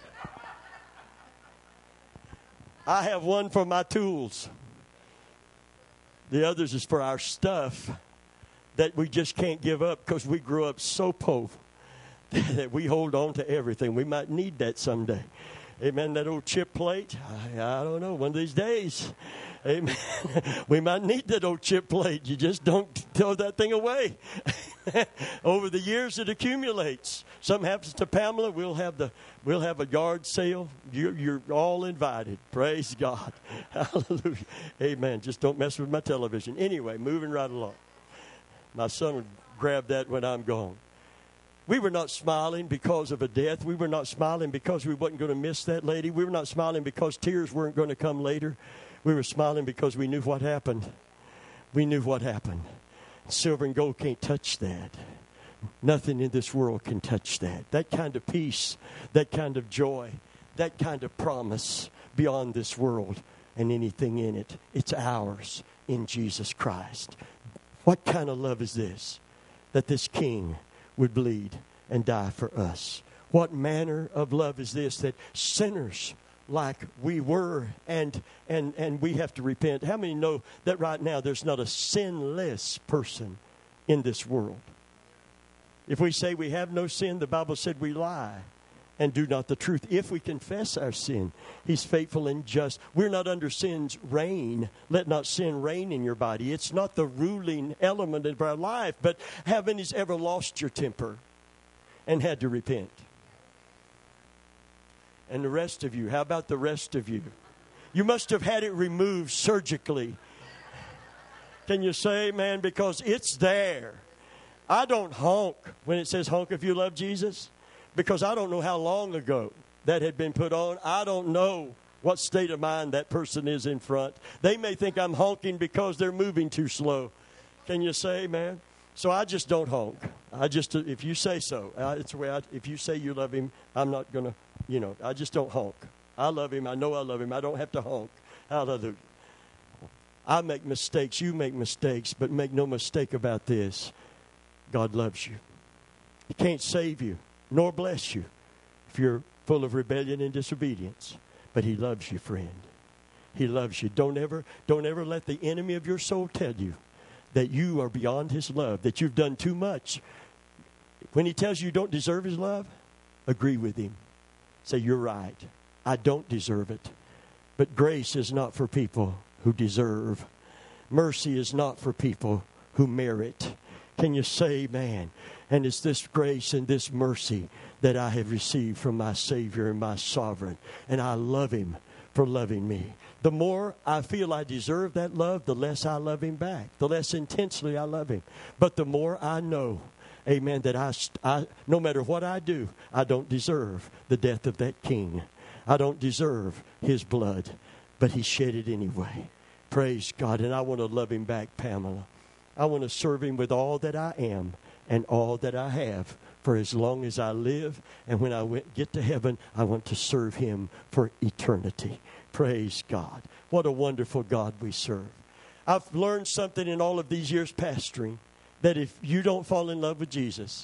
I have one for my tools. The others is for our stuff that we just can't give up because we grew up so poor that we hold on to everything. We might need that someday. Amen. That old chip plate, I don't know, one of these days. Amen. We might need that old chip plate. You just don't throw that thing away. Over the years, it accumulates. Something happens to Pamela, we'll have a yard sale. You're all invited. Praise God. Hallelujah. Amen. Just don't mess with my television. Anyway, moving right along. My son will grab that when I'm gone. We were not smiling because of a death. We were not smiling because we wasn't going to miss that lady. We were not smiling because tears weren't going to come later. We were smiling because we knew what happened. We knew what happened. Silver and gold can't touch that. Nothing in this world can touch that. That kind of peace, that kind of joy, that kind of promise beyond this world and anything in it. It's ours in Jesus Christ. What kind of love is this? That this King would bleed and die for us. What manner of love is this? That sinners like we were and we have to repent. How many know that right now there's not a sinless person in this world? If we say we have no sin, the Bible said we lie and do not the truth. If we confess our sin, He's faithful and just. We're not under sin's reign. Let not sin reign in your body. It's not the ruling element of our life. But haven't you ever lost your temper and had to repent? And the rest of you, how about the rest of you? You must have had it removed surgically. Can you say, man, because it's there. I don't honk when it says honk if you love Jesus, because I don't know how long ago that had been put on. I don't know what state of mind that person is in front. They may think I'm honking because they're moving too slow. Can you say, man? So I just don't honk. If you say so, it's the way if you say you love Him, I'm not going to, I just don't honk. I love Him. I know I love Him. I don't have to honk. Hallelujah. I make mistakes. You make mistakes. But make no mistake about this. God loves you. He can't save you nor bless you if you're full of rebellion and disobedience. But He loves you, friend. He loves you. Don't ever let the enemy of your soul tell you that you are beyond His love, that you've done too much. When he tells you don't deserve His love, agree with him. Say, you're right. I don't deserve it. But grace is not for people who deserve. Mercy is not for people who merit. Can you say, man? And it's this grace and this mercy that I have received from my Savior and my Sovereign. And I love Him for loving me. The more I feel I deserve that love, the less I love Him back. The less intensely I love Him. But the more I know, amen, that I no matter what I do, I don't deserve the death of that King. I don't deserve His blood. But He shed it anyway. Praise God. And I want to love Him back, Pamela. I want to serve Him with all that I am and all that I have for as long as I live. And when I get to heaven, I want to serve Him for eternity. Praise God. What a wonderful God we serve. I've learned something in all of these years pastoring, that if you don't fall in love with Jesus,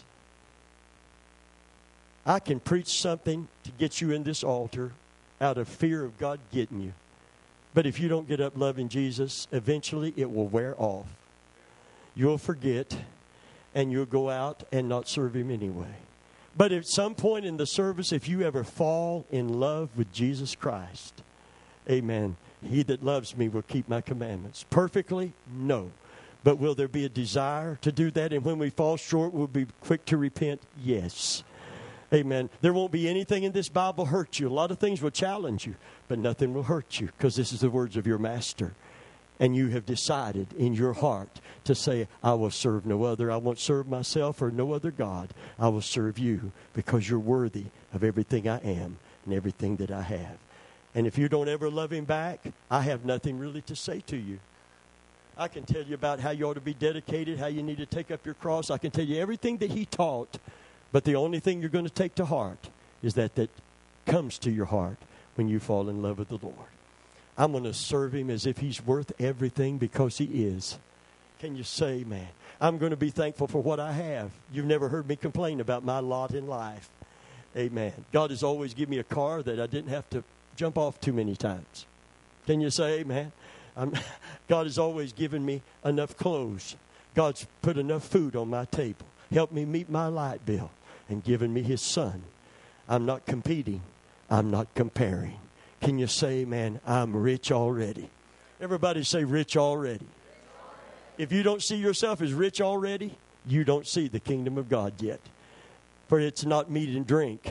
I can preach something to get you in this altar out of fear of God getting you. But if you don't get up loving Jesus, eventually it will wear off. You'll forget, and you'll go out and not serve Him anyway. But at some point in the service, if you ever fall in love with Jesus Christ, amen, He that loves me will keep my commandments. Perfectly? No. But will there be a desire to do that? And when we fall short, we'll be quick to repent? Yes. Amen. There won't be anything in this Bible hurt you. A lot of things will challenge you, but nothing will hurt you, because this is the words of your Master. And you have decided in your heart to say, I will serve no other. I won't serve myself or no other God. I will serve you, because you're worthy of everything I am and everything that I have. And if you don't ever love Him back, I have nothing really to say to you. I can tell you about how you ought to be dedicated, how you need to take up your cross. I can tell you everything that He taught. But the only thing you're going to take to heart is that comes to your heart when you fall in love with the Lord. I'm going to serve Him as if He's worth everything, because He is. Can you say, man? I'm going to be thankful for what I have. You've never heard me complain about my lot in life. Amen. God has always given me a car that I didn't have to jump off too many times. Can you say amen? God has always given me enough clothes. God's put enough food on my table. Helped me meet my light bill and given me His Son. I'm not competing. I'm not comparing. Can you say, man, I'm rich already? Everybody say rich already. If you don't see yourself as rich already, you don't see the kingdom of God yet. For it's not meat and drink.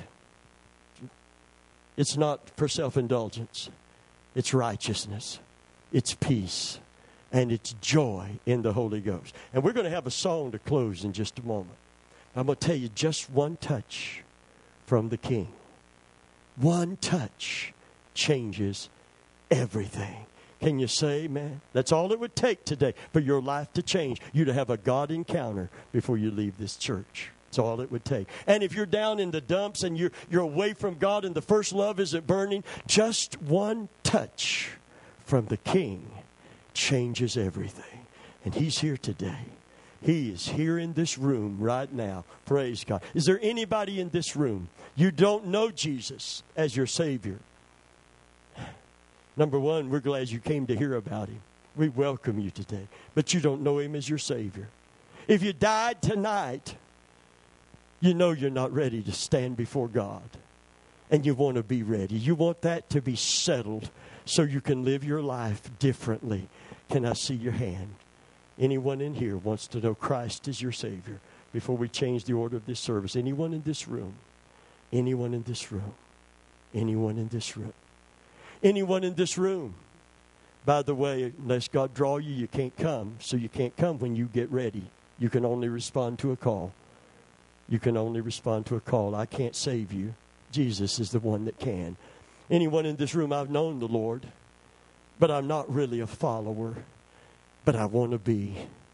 It's not for self-indulgence. It's righteousness. It's peace. And it's joy in the Holy Ghost. And we're going to have a song to close in just a moment. I'm going to tell you just one touch from the King. One touch changes everything. Can you say amen? That's all it would take today for your life to change. You to have a God encounter before you leave this church. That's all it would take. And if you're down in the dumps and you're away from God and the first love isn't burning, just one touch from the King changes everything. And He's here today. He is here in this room right now. Praise God. Is there anybody in this room you don't know Jesus as your Savior? Number one, we're glad you came to hear about Him. We welcome you today. But you don't know Him as your Savior. If you died tonight, you know you're not ready to stand before God. and you want to be ready. You want that to be settled so you can live your life differently. Can I see your hand? Anyone in here wants to know Christ is your Savior? Before we change the order of this service, anyone in this room? Anyone in this room? Anyone in this room? Anyone in this room? By the way, unless God draw you, you can't come. So you can't come when you get ready. You can only respond to a call. You can only respond to a call. I can't save you. Jesus is the one that can. Anyone in this room, I've known the Lord, but I'm not really a follower. But I want to be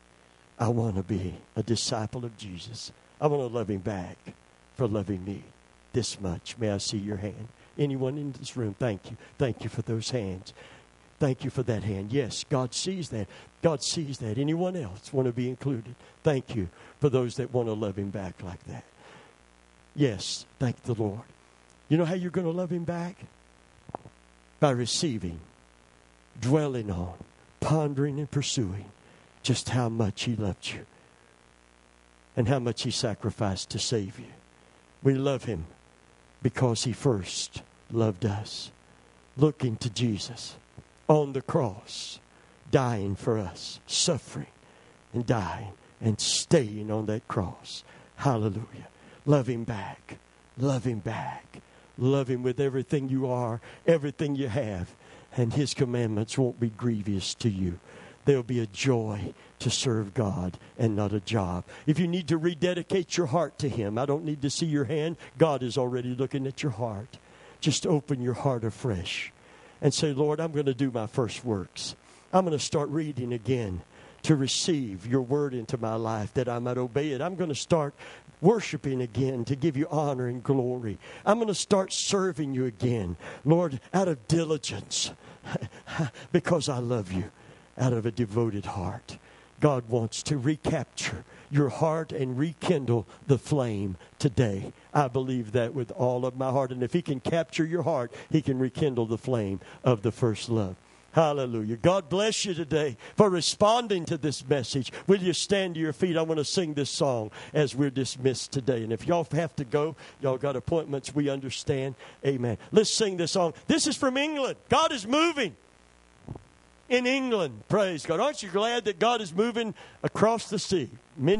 a disciple of Jesus. I want to love him back for loving me this much. May I see your hand? Anyone in this room, thank you. Thank you for those hands. Thank you for that hand. Yes, God sees that. God sees that. Anyone else want to be included? Thank you for those that want to love him back like that. Yes, thank the Lord. You know how you're going to love him back? By receiving, dwelling on, pondering and pursuing just how much he loved you and how much he sacrificed to save you. We love him because he first loved us. Looking to Jesus on the cross, dying for us, suffering and dying and staying on that cross. Hallelujah. Love him back. Love him back. Love him with everything you are, everything you have. And his commandments won't be grievous to you. There'll be a joy to serve God and not a job. If you need to rededicate your heart to him, I don't need to see your hand. God is already looking at your heart. Just open your heart afresh and say, Lord, I'm going to do my first works. I'm going to start reading again to receive your word into my life that I might obey it. I'm going to start worshiping again to give you honor and glory. I'm going to start serving you again, Lord, out of diligence because I love you, out of a devoted heart. God wants to recapture your heart and rekindle the flame today. I believe that with all of my heart. And if he can capture your heart, he can rekindle the flame of the first love. Hallelujah. God bless you today for responding to this message. Will you stand to your feet? I want to sing this song as we're dismissed today. And if y'all have to go, y'all got appointments, we understand. Amen. Let's sing this song. This is from England. God is moving in England. Praise God. Aren't you glad that God is moving across the sea?